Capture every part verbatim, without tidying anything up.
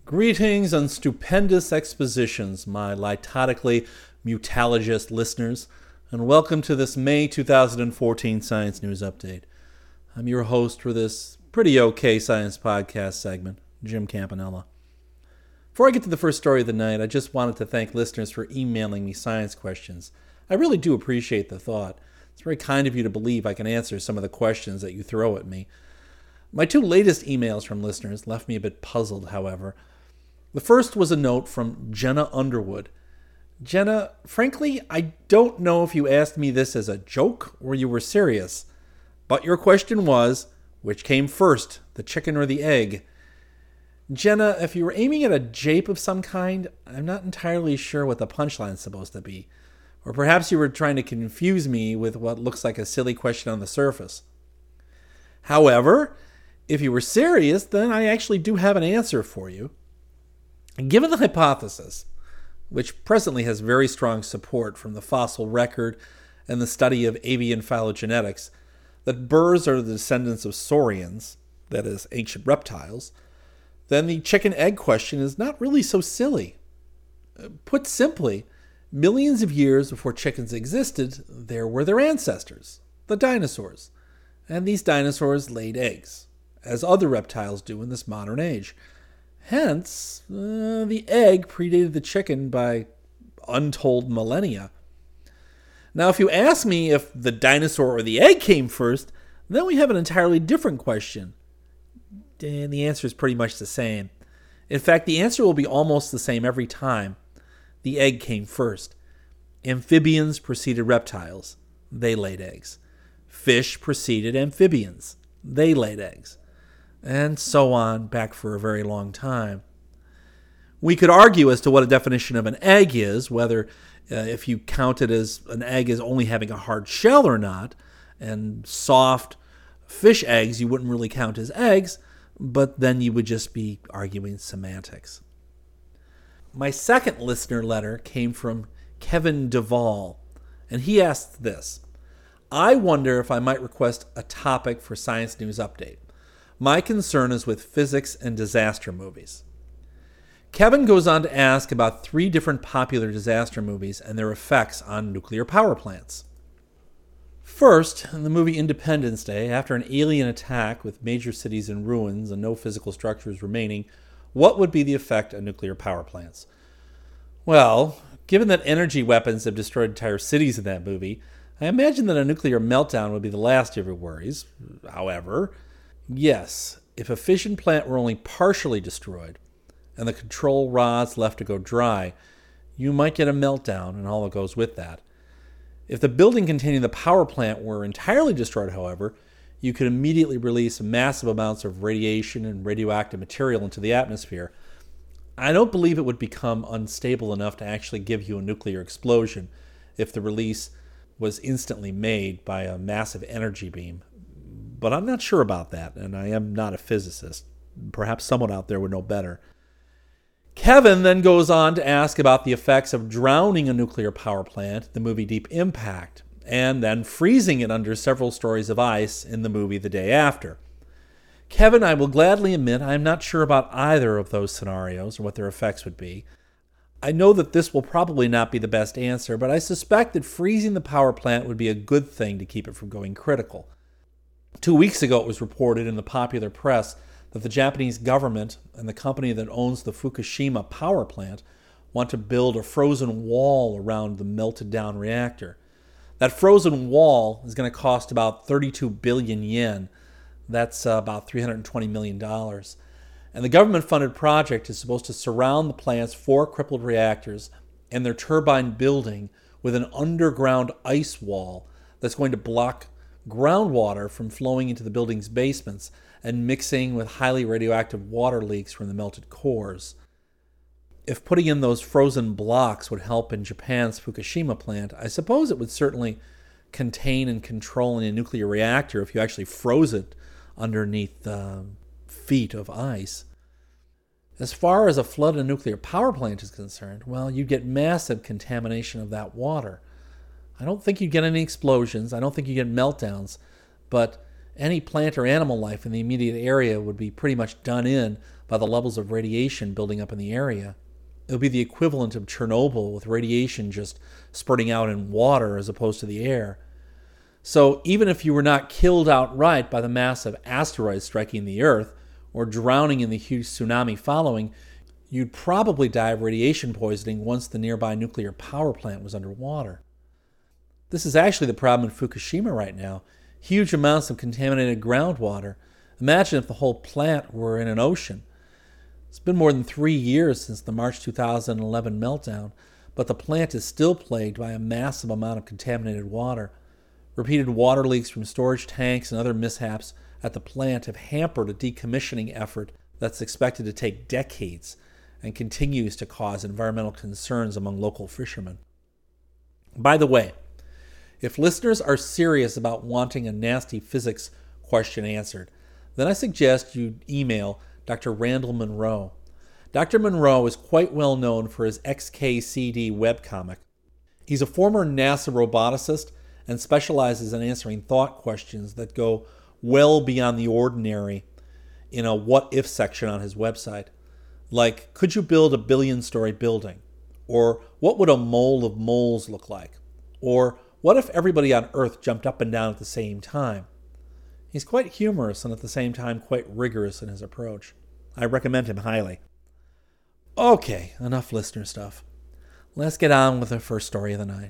Greetings and stupendous expositions, my litotically mutalogist listeners, and welcome to this May two thousand fourteen Science News Update. I'm your host for this pretty okay science podcast segment, Jim Campanella. Before I get to the first story of the night, I just wanted to thank listeners for emailing me science questions. I really do appreciate the thought. It's very kind of you to believe I can answer some of the questions that you throw at me. My two latest emails from listeners left me a bit puzzled, however. The first was a note from Jenna Underwood. Jenna, frankly, I don't know if you asked me this as a joke or you were serious, but your question was, which came first, the chicken or the egg? Jenna, if you were aiming at a jape of some kind, I'm not entirely sure what the punchline's supposed to be. Or perhaps you were trying to confuse me with what looks like a silly question on the surface. However, if you were serious, then I actually do have an answer for you. Given the hypothesis, which presently has very strong support from the fossil record and the study of avian phylogenetics, that birds are the descendants of saurians, that is, ancient reptiles, then the chicken-egg question is not really so silly. Put simply, millions of years before chickens existed, there were their ancestors, the dinosaurs, and these dinosaurs laid eggs, as other reptiles do in this modern age. Hence, uh, the egg predated the chicken by untold millennia. Now, if you ask me if the dinosaur or the egg came first, then we have an entirely different question. And the answer is pretty much the same. In fact, the answer will be almost the same every time. The egg came first. Amphibians preceded reptiles. They laid eggs. Fish preceded amphibians. They laid eggs. And so on, back for a very long time. We could argue as to what a definition of an egg is, whether uh, if you count it as an egg as only having a hard shell or not, and soft fish eggs you wouldn't really count as eggs, but then you would just be arguing semantics. My second listener letter came from Kevin Duvall, and he asked this: I wonder if I might request a topic for Science News Update. My concern is with physics and disaster movies. Kevin goes on to ask about three different popular disaster movies and their effects on nuclear power plants. First, in the movie Independence Day, after an alien attack with major cities in ruins and no physical structures remaining, what would be the effect on nuclear power plants? Well, given that energy weapons have destroyed entire cities in that movie, I imagine that a nuclear meltdown would be the last of your worries. However, yes, if a fission plant were only partially destroyed and the control rods left to go dry, you might get a meltdown and all that goes with that. If the building containing the power plant were entirely destroyed, however, you could immediately release massive amounts of radiation and radioactive material into the atmosphere. I don't believe it would become unstable enough to actually give you a nuclear explosion if the release was instantly made by a massive energy beam. But I'm not sure about that, and I am not a physicist. Perhaps someone out there would know better. Kevin then goes on to ask about the effects of drowning a nuclear power plant, the movie Deep Impact, and then freezing it under several stories of ice in the movie The Day After. Kevin, I will gladly admit I am not sure about either of those scenarios or what their effects would be. I know that this will probably not be the best answer, but I suspect that freezing the power plant would be a good thing to keep it from going critical. Two weeks ago, it was reported in the popular press that the Japanese government and the company that owns the Fukushima power plant want to build a frozen wall around the melted-down reactor. That frozen wall is going to cost about thirty-two billion yen. That's uh, about three hundred twenty million dollars. And the government-funded project is supposed to surround the plant's four crippled reactors and their turbine building with an underground ice wall that's going to block groundwater from flowing into the building's basements and mixing with highly radioactive water leaks from the melted cores. If putting in those frozen blocks would help in Japan's Fukushima plant, I suppose it would certainly contain and control a nuclear reactor if you actually froze it underneath uh, feet of ice. As far as a flood in a nuclear power plant is concerned, well, you'd get massive contamination of that water. I don't think you'd get any explosions. I don't think you'd get meltdowns. But any plant or animal life in the immediate area would be pretty much done in by the levels of radiation building up in the area. It would be the equivalent of Chernobyl, with radiation just spurting out in water as opposed to the air. So even if you were not killed outright by the massive asteroid striking the Earth or drowning in the huge tsunami following, you'd probably die of radiation poisoning once the nearby nuclear power plant was underwater. This is actually the problem in Fukushima right now. Huge amounts of contaminated groundwater. Imagine if the whole plant were in an ocean. It's been more than three years since the March two thousand eleven meltdown, but the plant is still plagued by a massive amount of contaminated water. Repeated water leaks from storage tanks and other mishaps at the plant have hampered a decommissioning effort that's expected to take decades and continues to cause environmental concerns among local fishermen. By the way, if listeners are serious about wanting a nasty physics question answered, then I suggest you email Doctor Randall Munroe. Doctor Munroe is quite well known for his X K C D webcomic. He's a former NASA roboticist and specializes in answering thought questions that go well beyond the ordinary in a what-if section on his website. Like, could you build a billion-story building? Or what would a mole of moles look like? Or what if everybody on Earth jumped up and down at the same time? He's quite humorous and at the same time quite rigorous in his approach. I recommend him highly. Okay, enough listener stuff. Let's get on with the first story of the night.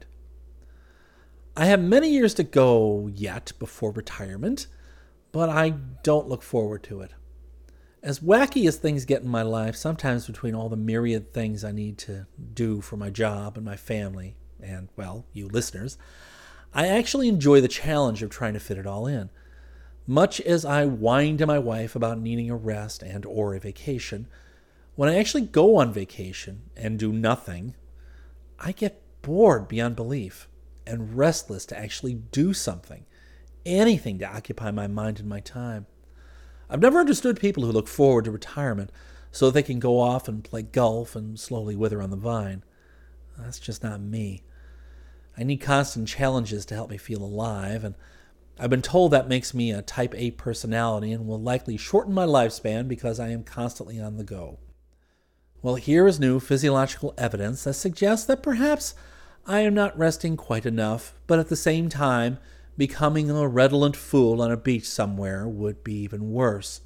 I have many years to go yet before retirement, but I don't look forward to it. As wacky as things get in my life, sometimes between all the myriad things I need to do for my job and my family, and, well, you listeners, I actually enjoy the challenge of trying to fit it all in. Much as I whine to my wife about needing a rest and or a vacation, when I actually go on vacation and do nothing, I get bored beyond belief and restless to actually do something, anything to occupy my mind and my time. I've never understood people who look forward to retirement so they can go off and play golf and slowly wither on the vine. That's just not me. I need constant challenges to help me feel alive, and I've been told that makes me a type A personality and will likely shorten my lifespan because I am constantly on the go. Well, here is new physiological evidence that suggests that perhaps I am not resting quite enough, but at the same time, becoming a redolent fool on a beach somewhere would be even worse.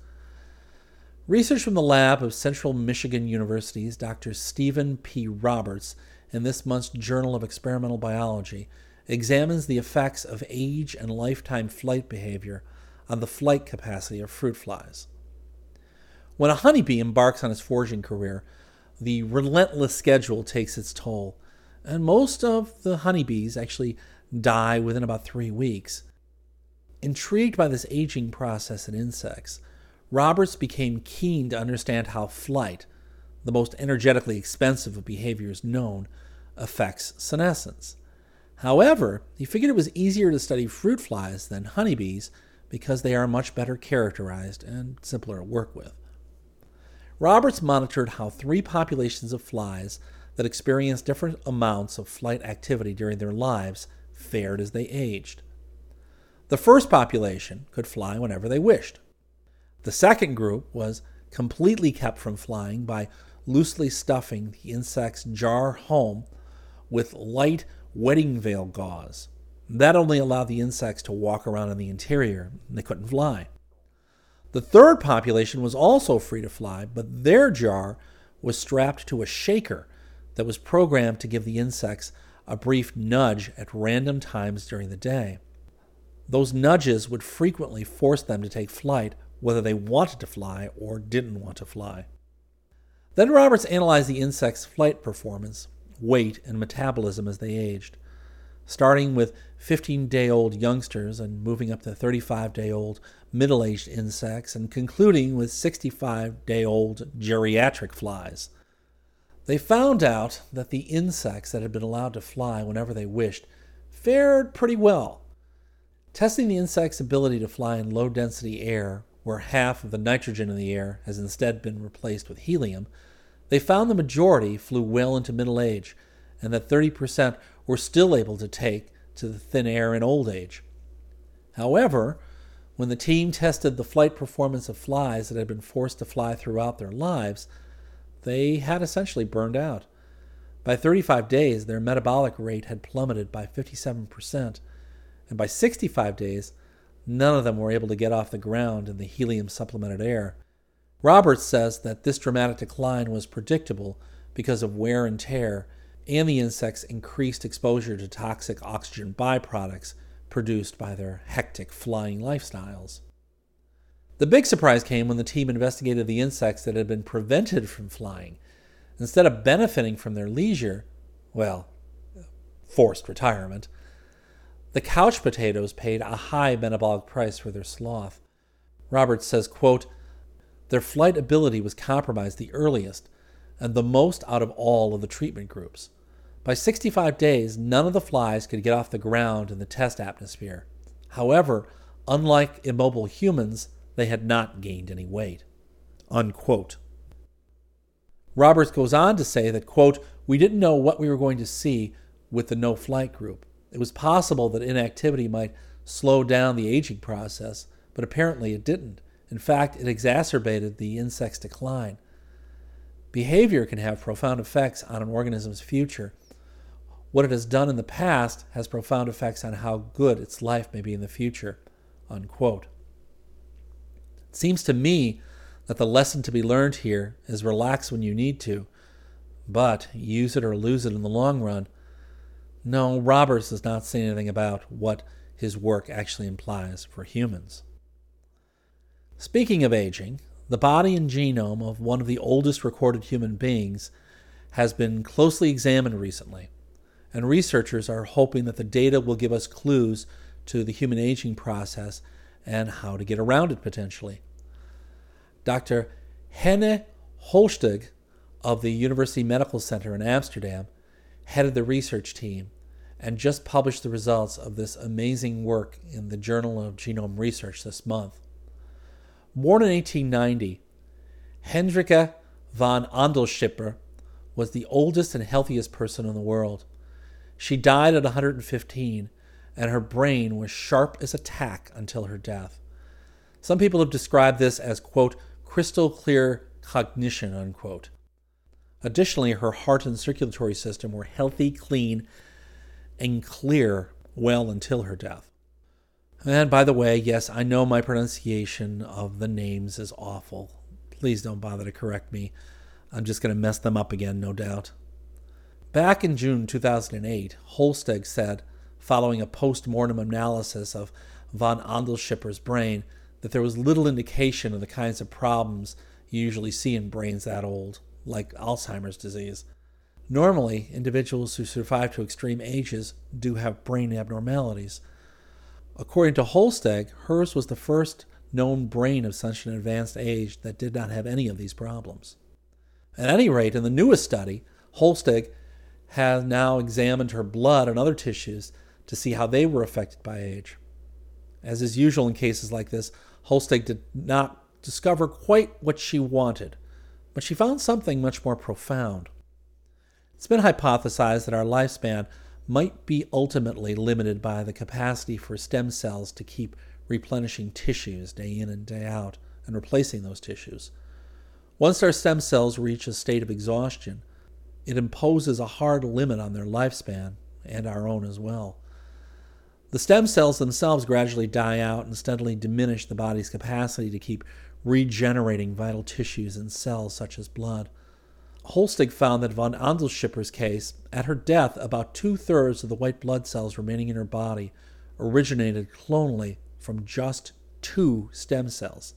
Research from the lab of Central Michigan University's Doctor Stephen P. Roberts in this month's Journal of Experimental Biology examines the effects of age and lifetime flight behavior on the flight capacity of fruit flies. When a honeybee embarks on its foraging career, the relentless schedule takes its toll, and most of the honeybees actually die within about three weeks. Intrigued by this aging process in insects, Roberts became keen to understand how flight, the most energetically expensive of behaviors known, affects senescence. However, he figured it was easier to study fruit flies than honeybees because they are much better characterized and simpler to work with. Roberts monitored how three populations of flies that experienced different amounts of flight activity during their lives fared as they aged. The first population could fly whenever they wished. The second group was completely kept from flying by loosely stuffing the insect's jar home with light wedding veil gauze. That only allowed the insects to walk around in the interior, and they couldn't fly. The third population was also free to fly, but their jar was strapped to a shaker that was programmed to give the insects a brief nudge at random times during the day. Those nudges would frequently force them to take flight, whether they wanted to fly or didn't want to fly. Then Roberts analyzed the insects' flight performance, weight, and metabolism as they aged, starting with fifteen-day-old youngsters and moving up to thirty-five-day-old middle-aged insects and concluding with sixty-five-day-old geriatric flies. They found out that the insects that had been allowed to fly whenever they wished fared pretty well. Testing the insect's ability to fly in low-density air, where half of the nitrogen in the air has instead been replaced with helium, they found the majority flew well into middle age, and that thirty percent were still able to take to the thin air in old age. However, When the team tested the flight performance of flies that had been forced to fly throughout their lives, they had essentially burned out. By thirty-five days, their metabolic rate had plummeted by fifty-seven percent, and by sixty-five days, none of them were able to get off the ground in the helium-supplemented air. Roberts says that this dramatic decline was predictable because of wear and tear and the insects' increased exposure to toxic oxygen byproducts produced by their hectic flying lifestyles. The big surprise came when the team investigated the insects that had been prevented from flying. Instead of benefiting from their leisure, well, forced retirement, the couch potatoes paid a high metabolic price for their sloth. Roberts says, quote, "Their flight ability was compromised the earliest and the most out of all of the treatment groups. By sixty-five days, none of the flies could get off the ground in the test atmosphere. However, unlike immobile humans, they had not gained any weight." Unquote. Roberts goes on to say that, quote, "We didn't know what we were going to see with the no-flight group. It was possible that inactivity might slow down the aging process, but apparently it didn't. In fact, it exacerbated the insect's decline. Behavior can have profound effects on an organism's future. What it has done in the past has profound effects on how good its life may be in the future." Unquote. It seems to me that the lesson to be learned here is relax when you need to, but use it or lose it in the long run. No, Roberts does not say anything about what his work actually implies for humans. Speaking of aging, the body and genome of one of the oldest recorded human beings has been closely examined recently, and researchers are hoping that the data will give us clues to the human aging process and how to get around it potentially. Doctor Henne Holstig of the University Medical Center in Amsterdam headed the research team and just published the results of this amazing work in the Journal of Genome Research this month. Born in eighteen ninety, Hendrika von Andelschipper was the oldest and healthiest person in the world. She died at one hundred fifteen, and her brain was sharp as a tack until her death. Some people have described this as, quote, crystal clear cognition, unquote. Additionally, her heart and circulatory system were healthy, clean, and clear well until her death. And by the way, yes, I know my pronunciation of the names is awful. Please don't bother to correct me. I'm just going to mess them up again, no doubt. Back in June two thousand eight, Holstig said, following a post-mortem analysis of von Andelschipper's brain, that there was little indication of the kinds of problems you usually see in brains that old, like Alzheimer's disease. Normally, individuals who survive to extreme ages do have brain abnormalities. According to Holstig, hers was the first known brain of such an advanced age that did not have any of these problems. At any rate, in the newest study, Holstig has now examined her blood and other tissues to see how they were affected by age. As is usual in cases like this, Holstig did not discover quite what she wanted, but she found something much more profound. It's been hypothesized that our lifespan might be ultimately limited by the capacity for stem cells to keep replenishing tissues day in and day out and replacing those tissues. Once our stem cells reach a state of exhaustion, it imposes a hard limit on their lifespan and our own as well. The stem cells themselves gradually die out and steadily diminish the body's capacity to keep regenerating vital tissues and cells such as blood. Holstig found that von Andelschipper's case, at her death, about two-thirds of the white blood cells remaining in her body originated clonally from just two stem cells.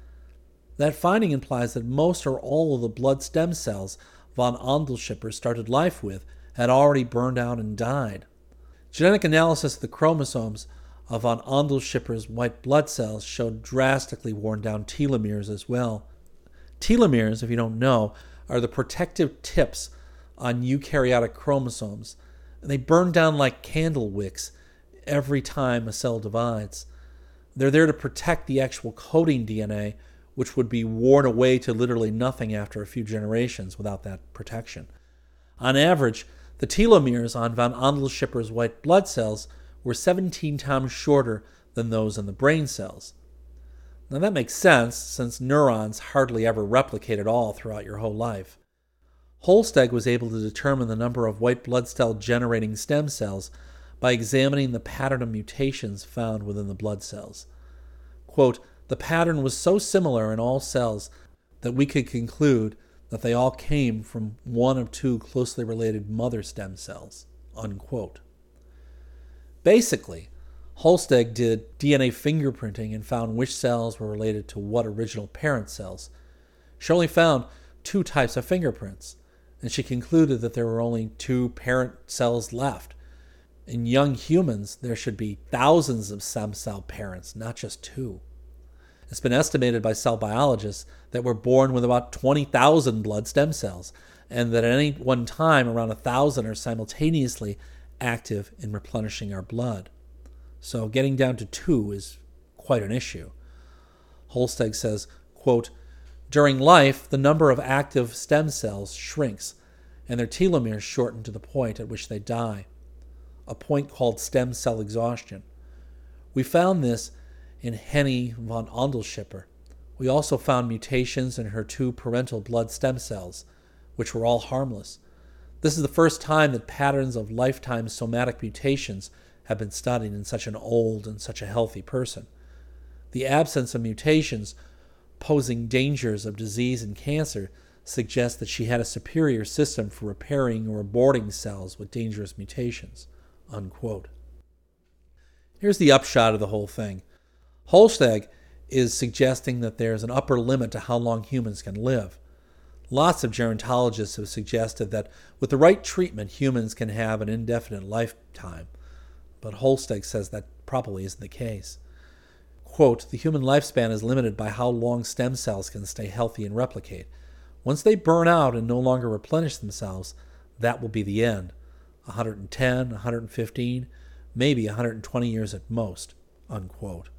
That finding implies that most or all of the blood stem cells von Andelschipper started life with had already burned out and died. Genetic analysis of the chromosomes of von Andelschipper's white blood cells showed drastically worn-down telomeres as well. Telomeres, if you don't know, are the protective tips on eukaryotic chromosomes. They burn down like candle wicks every time a cell divides. They're there to protect the actual coding D N A, which would be worn away to literally nothing after a few generations without that protection. On average, the telomeres on von Andelschipper's white blood cells were seventeen times shorter than those in the brain cells. Now that makes sense, since neurons hardly ever replicate at all throughout your whole life. Holsteg was able to determine the number of white blood cell generating stem cells by examining the pattern of mutations found within the blood cells. Quote, the pattern was so similar in all cells that we could conclude that they all came from one of two closely related mother stem cells. Unquote. Basically, Holsteg did D N A fingerprinting and found which cells were related to what original parent cells. She only found two types of fingerprints, and she concluded that there were only two parent cells left. In young humans, there should be thousands of stem cell parents, not just two. It's been estimated by cell biologists that we're born with about twenty thousand blood stem cells, and that at any one time around one thousand are simultaneously active in replenishing our blood. So getting down to two is quite an issue. Holsteg says, quote, during life, the number of active stem cells shrinks, and their telomeres shorten to the point at which they die, a point called stem cell exhaustion. We found this in Henny von Andelschipper. We also found mutations in her two parental blood stem cells, which were all harmless. This is the first time that patterns of lifetime somatic mutations have been studied in such an old and such a healthy person. The absence of mutations posing dangers of disease and cancer suggests that she had a superior system for repairing or aborting cells with dangerous mutations. Unquote. Here's the upshot of the whole thing. Holsteg is suggesting that there's an upper limit to how long humans can live. Lots of gerontologists have suggested that with the right treatment, humans can have an indefinite lifetime. But Holsteg says that probably isn't the case. Quote, the human lifespan is limited by how long stem cells can stay healthy and replicate. Once they burn out and no longer replenish themselves, that will be the end. one hundred ten, one hundred fifteen, maybe one hundred twenty years at most. Unquote.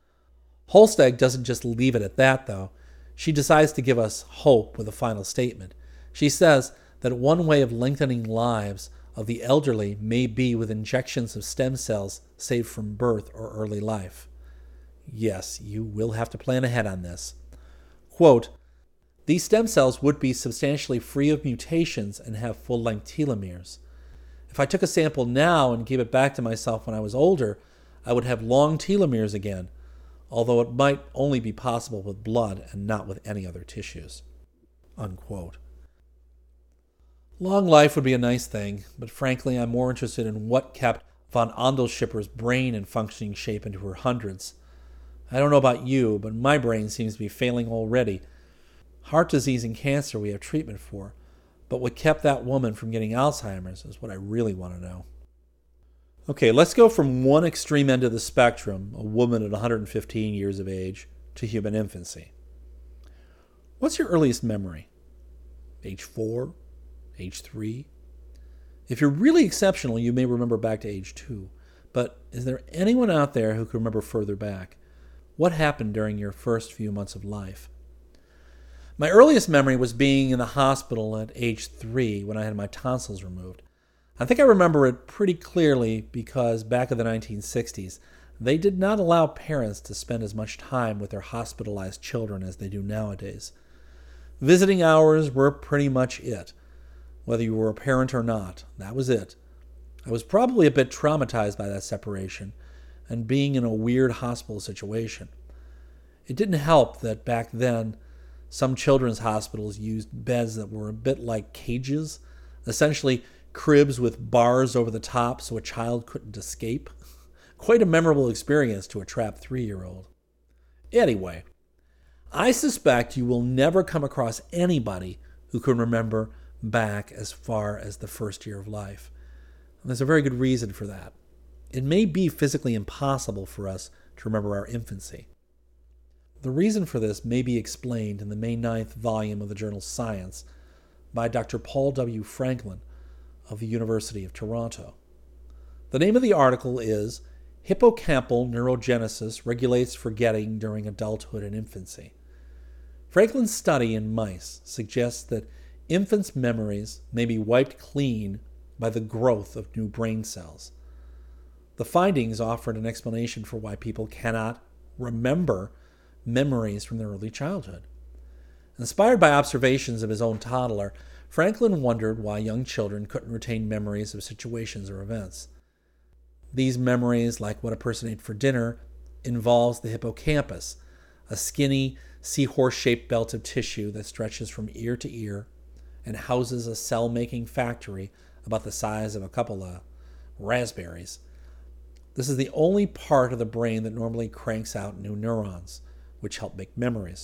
Holsteg doesn't just leave it at that, though. She decides to give us hope with a final statement. She says that one way of lengthening lives of the elderly may be with injections of stem cells saved from birth or early life. Yes, you will have to plan ahead on this. Quote, these stem cells would be substantially free of mutations and have full-length telomeres. If I took a sample now and gave it back to myself when I was older, I would have long telomeres again, although it might only be possible with blood and not with any other tissues. Unquote. Long life would be a nice thing, but frankly I'm more interested in what kept von Andelschipper's brain in functioning shape into her hundreds. I don't know about you, but my brain seems to be failing already. Heart disease and cancer we have treatment for, but what kept that woman from getting Alzheimer's is what I really want to know. Okay, let's go from one extreme end of the spectrum, a woman at one hundred fifteen years of age, to human infancy. What's your earliest memory? Age four? Age three? If you're really exceptional, you may remember back to age two. But is there anyone out there who can remember further back? What happened during your first few months of life? My earliest memory was being in the hospital at age three when I had my tonsils removed. I think I remember it pretty clearly because back in the nineteen sixties, they did not allow parents to spend as much time with their hospitalized children as they do nowadays. Visiting hours were pretty much it. Whether you were a parent or not, that was it. I was probably a bit traumatized by that separation and being in a weird hospital situation. It didn't help that back then, some children's hospitals used beds that were a bit like cages, essentially cribs with bars over the top so a child couldn't escape. Quite a memorable experience to a trapped three-year-old. Anyway, I suspect you will never come across anybody who can remember back as far as the first year of life. And there's a very good reason for that. It may be physically impossible for us to remember our infancy. The reason for this may be explained in the May ninth volume of the journal Science by Doctor Paul W. Franklin of the University of Toronto. The name of the article is Hippocampal Neurogenesis Regulates Forgetting During Adulthood and Infancy. Franklin's study in mice suggests that infants' memories may be wiped clean by the growth of new brain cells. The findings offered an explanation for why people cannot remember memories from their early childhood. Inspired by observations of his own toddler, Franklin wondered why young children couldn't retain memories of situations or events. These memories, like what a person ate for dinner, involves the hippocampus, a skinny, seahorse-shaped belt of tissue that stretches from ear to ear and houses a cell-making factory about the size of a couple of raspberries. This is the only part of the brain that normally cranks out new neurons, which help make memories.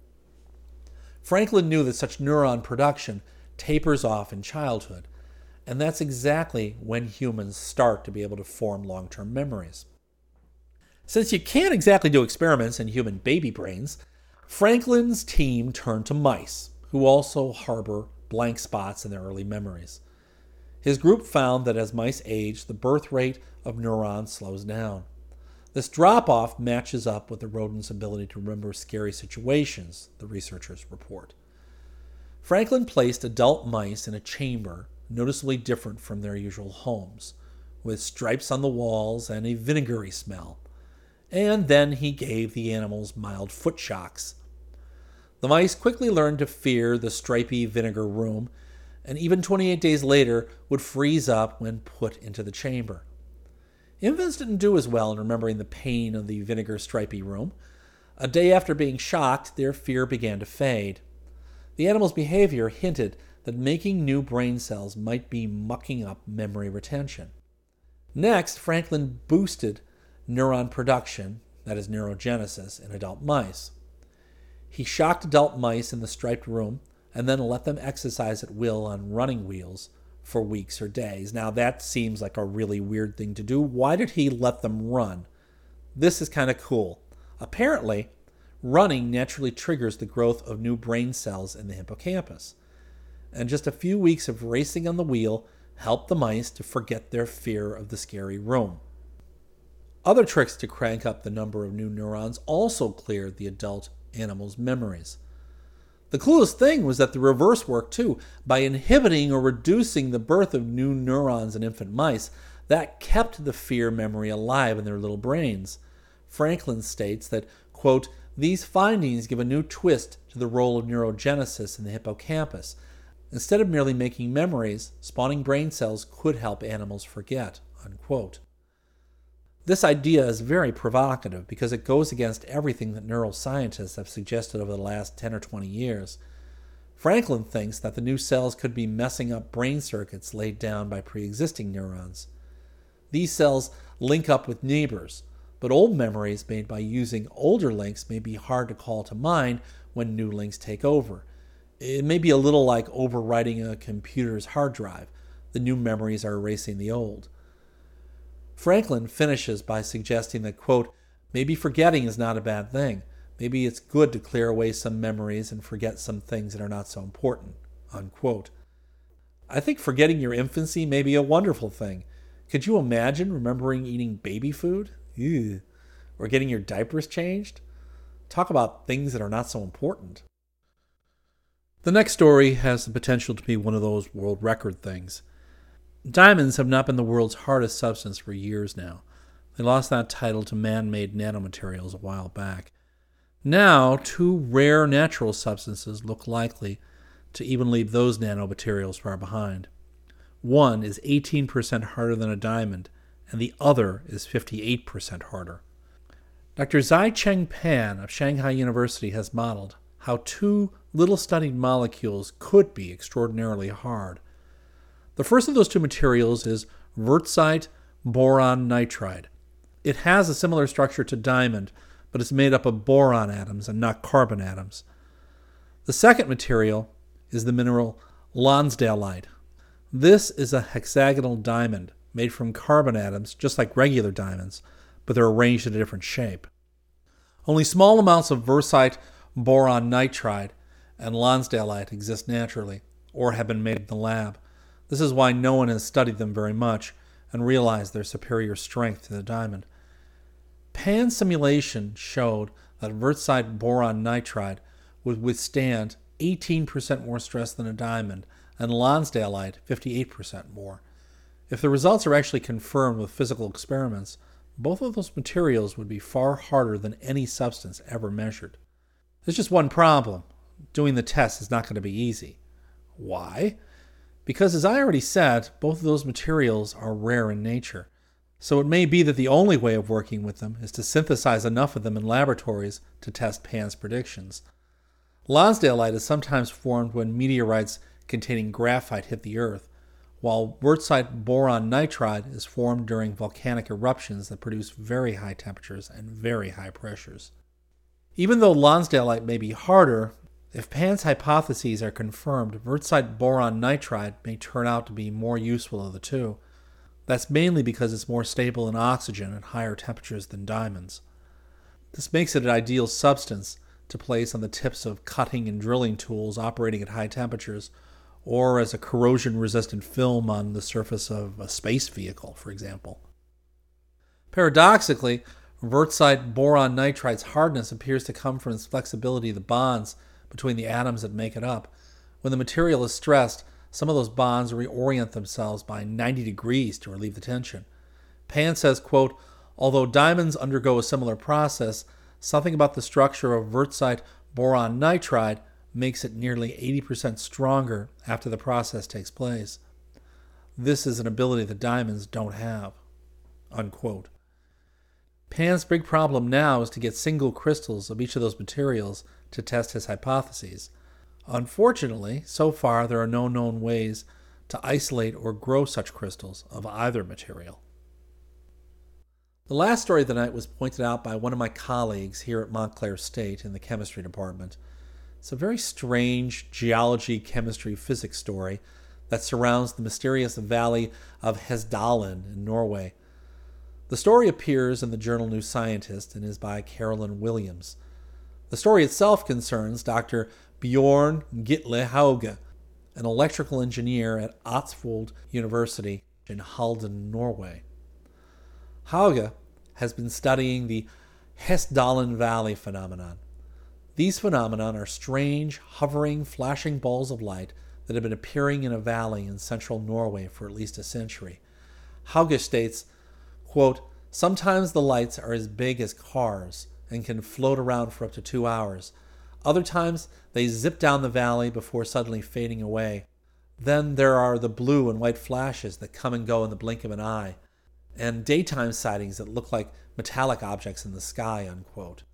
Franklin knew that such neuron production tapers off in childhood, and that's exactly when humans start to be able to form long-term memories. Since you can't exactly do experiments in human baby brains, Franklin's team turned to mice, who also harbor blank spots in their early memories. His group found that as mice age, the birth rate of neurons slows down. This drop-off matches up with the rodent's ability to remember scary situations, the researchers report. Franklin placed adult mice in a chamber noticeably different from their usual homes, with stripes on the walls and a vinegary smell. And then he gave the animals mild foot shocks. The mice quickly learned to fear the stripy vinegar room, and even twenty-eight days later would freeze up when put into the chamber. Infants didn't do as well in remembering the pain of the vinegar stripy room. A day after being shocked, their fear began to fade. The animal's behavior hinted that making new brain cells might be mucking up memory retention. Next, Franklin boosted neuron production, that is neurogenesis, in adult mice. He shocked adult mice in the striped room and then let them exercise at will on running wheels for weeks or days. Now that seems like a really weird thing to do. Why did he let them run? This is kind of cool. Apparently, running naturally triggers the growth of new brain cells in the hippocampus. And just a few weeks of racing on the wheel helped the mice to forget their fear of the scary room. Other tricks to crank up the number of new neurons also cleared the adult animals' memories. The coolest thing was that the reverse worked too. By inhibiting or reducing the birth of new neurons in infant mice, that kept the fear memory alive in their little brains. Franklin states that, quote, "These findings give a new twist to the role of neurogenesis in the hippocampus. Instead of merely making memories, spawning brain cells could help animals forget," unquote. This idea is very provocative because it goes against everything that neuroscientists have suggested over the last ten or twenty years. Franklin thinks that the new cells could be messing up brain circuits laid down by pre-existing neurons. These cells link up with neighbors, but old memories made by using older links may be hard to call to mind when new links take over. It may be a little like overwriting a computer's hard drive. The new memories are erasing the old. Franklin finishes by suggesting that, quote, "Maybe forgetting is not a bad thing. Maybe it's good to clear away some memories and forget some things that are not so important," unquote. I think forgetting your infancy may be a wonderful thing. Could you imagine remembering eating baby food? Ew. Or getting your diapers changed? Talk about things that are not so important. The next story has the potential to be one of those world record things. Diamonds have not been the world's hardest substance for years now. They lost that title to man-made nanomaterials a while back. Now, two rare natural substances look likely to even leave those nanomaterials far behind. One is eighteen percent harder than a diamond, and the other is fifty-eight percent harder. Doctor Zai-Cheng Pan of Shanghai University has modeled how two little-studied molecules could be extraordinarily hard. The first of those two materials is wurtzite boron nitride. It has a similar structure to diamond, but it's made up of boron atoms and not carbon atoms. The second material is the mineral lonsdaleite. This is a hexagonal diamond made from carbon atoms, just like regular diamonds, but they're arranged in a different shape. Only small amounts of wurtzite boron nitride and lonsdaleite exist naturally, or have been made in the lab. This is why no one has studied them very much and realized their superior strength to the diamond. Pan's simulation showed that wurtzite boron nitride would withstand eighteen percent more stress than a diamond, and lonsdaleite fifty-eight percent more. If the results are actually confirmed with physical experiments, both of those materials would be far harder than any substance ever measured. There's just one problem. Doing the test is not going to be easy. Why? Because, as I already said, both of those materials are rare in nature. So it may be that the only way of working with them is to synthesize enough of them in laboratories to test Pan's predictions. Lonsdaleite is sometimes formed when meteorites containing graphite hit the Earth, while wurtzite boron nitride is formed during volcanic eruptions that produce very high temperatures and very high pressures. Even though Lonsdaleite may be harder, if Pan's hypotheses are confirmed, wurtzite boron nitride may turn out to be more useful of the two. That's mainly because it's more stable in oxygen at higher temperatures than diamonds. This makes it an ideal substance to place on the tips of cutting and drilling tools operating at high temperatures, or as a corrosion-resistant film on the surface of a space vehicle, for example. Paradoxically, wurtzite boron nitride's hardness appears to come from its flexibility of the bonds between the atoms that make it up. When the material is stressed, some of those bonds reorient themselves by ninety degrees to relieve the tension. Pan says, quote, although diamonds undergo a similar process, something about the structure of wurtzite boron nitride makes it nearly eighty percent stronger after the process takes place. This is an ability that diamonds don't have. Unquote. Pan's big problem now is to get single crystals of each of those materials to test his hypotheses. Unfortunately, so far there are no known ways to isolate or grow such crystals of either material. The last story of the night was pointed out by one of my colleagues here at Montclair State in the chemistry department. It's a very strange geology, chemistry, physics story that surrounds the mysterious valley of Hesdalen in Norway. The story appears in the journal New Scientist and is by Carolyn Williams. The story itself concerns Doctor Bjorn Gitle Hauge, an electrical engineer at Østfold University in Halden, Norway. Hauge has been studying the Hesdalen Valley phenomenon. These phenomena are strange, hovering, flashing balls of light that have been appearing in a valley in central Norway for at least a century. Hauge states, quote, sometimes the lights are as big as cars and can float around for up to two hours. Other times, they zip down the valley before suddenly fading away. Then there are the blue and white flashes that come and go in the blink of an eye, and daytime sightings that look like metallic objects in the sky, unquote.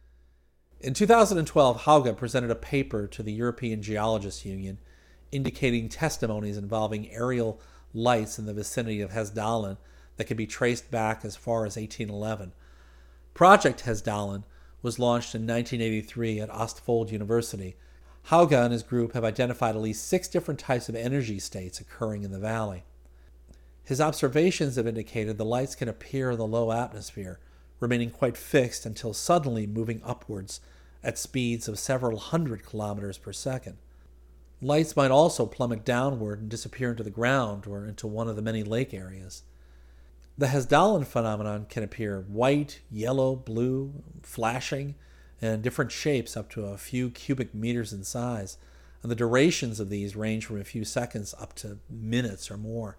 In two thousand twelve, Hauge presented a paper to the European Geologists Union indicating testimonies involving aerial lights in the vicinity of Hesdalen that could be traced back as far as eighteen eleven. Project Hesdalen was launched in nineteen eighty-three at Østfold University. Hauge and his group have identified at least six different types of energy states occurring in the valley. His observations have indicated the lights can appear in the low atmosphere, remaining quite fixed until suddenly moving upwards at speeds of several hundred kilometers per second. Lights might also plummet downward and disappear into the ground or into one of the many lake areas. The Hesdalen phenomenon can appear white, yellow, blue, flashing, and in different shapes up to a few cubic meters in size, and the durations of these range from a few seconds up to minutes or more.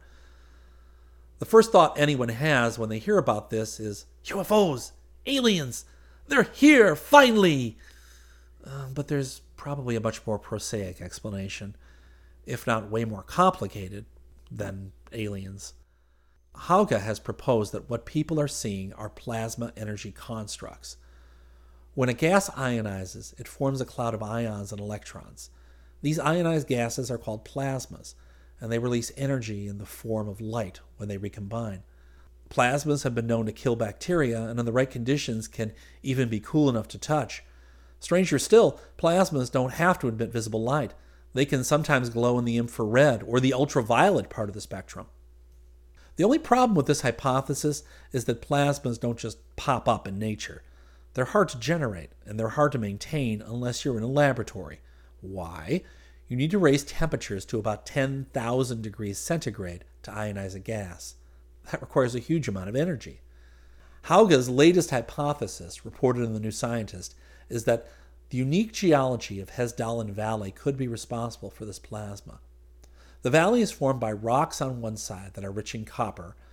The first thought anyone has when they hear about this is, U F Os! Aliens! They're here, finally! Uh, but there's probably a much more prosaic explanation, if not way more complicated, than aliens. Hauge has proposed that what people are seeing are plasma energy constructs. When a gas ionizes, it forms a cloud of ions and electrons. These ionized gases are called plasmas, and they release energy in the form of light when they recombine. Plasmas have been known to kill bacteria, and in the right conditions can even be cool enough to touch. Stranger still, plasmas don't have to emit visible light. They can sometimes glow in the infrared or the ultraviolet part of the spectrum. The only problem with this hypothesis is that plasmas don't just pop up in nature. They're hard to generate, and they're hard to maintain unless you're in a laboratory. Why? You need to raise temperatures to about ten thousand degrees centigrade to ionize a gas. That requires a huge amount of energy. Hauge's latest hypothesis, reported in the New Scientist, is that the unique geology of Hesdalen Valley could be responsible for this plasma. The valley is formed by rocks on one side that are rich in copper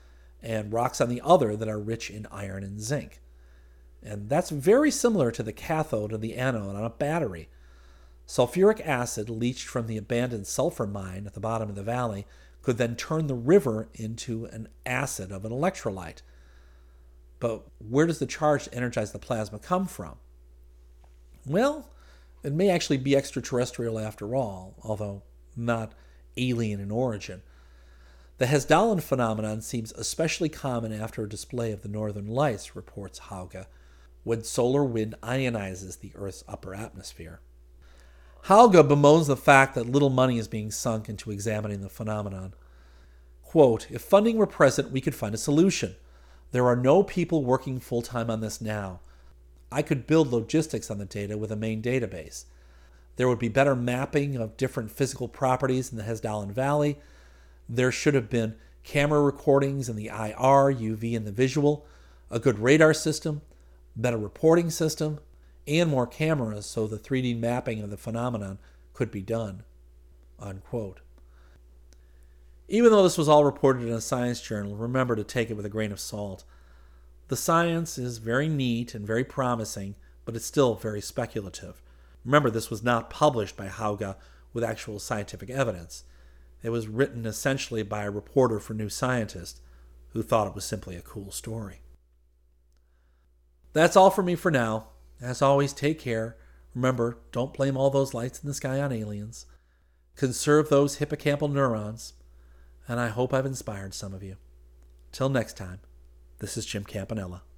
and rocks on the other that are rich in iron and zinc. And that's very similar to the cathode and the anode on a battery. Sulfuric acid leached from the abandoned sulfur mine at the bottom of the valley could then turn the river into an acid of an electrolyte. But where does the charge to energize the plasma come from? Well, it may actually be extraterrestrial after all, although not alien in origin. The Hessdalen phenomenon seems especially common after a display of the northern lights, reports Hauge, when solar wind ionizes the Earth's upper atmosphere. Hauge bemoans the fact that little money is being sunk into examining the phenomenon. Quote, "If funding were present, we could find a solution. There are no people working full-time on this now. I could build logistics on the data with a main database. There would be better mapping of different physical properties in the Hessdalen Valley. There should have been camera recordings in the I R, U V, and the visual, a good radar system, better reporting system, and more cameras so the three D mapping of the phenomenon could be done." Unquote. Even though this was all reported in a science journal, remember to take it with a grain of salt. The science is very neat and very promising, but it's still very speculative. Remember, this was not published by Hauge with actual scientific evidence. It was written essentially by a reporter for New Scientist who thought it was simply a cool story. That's all for me for now. As always, take care. Remember, don't blame all those lights in the sky on aliens. Conserve those hippocampal neurons. And I hope I've inspired some of you. Till next time, this is Jim Campanella.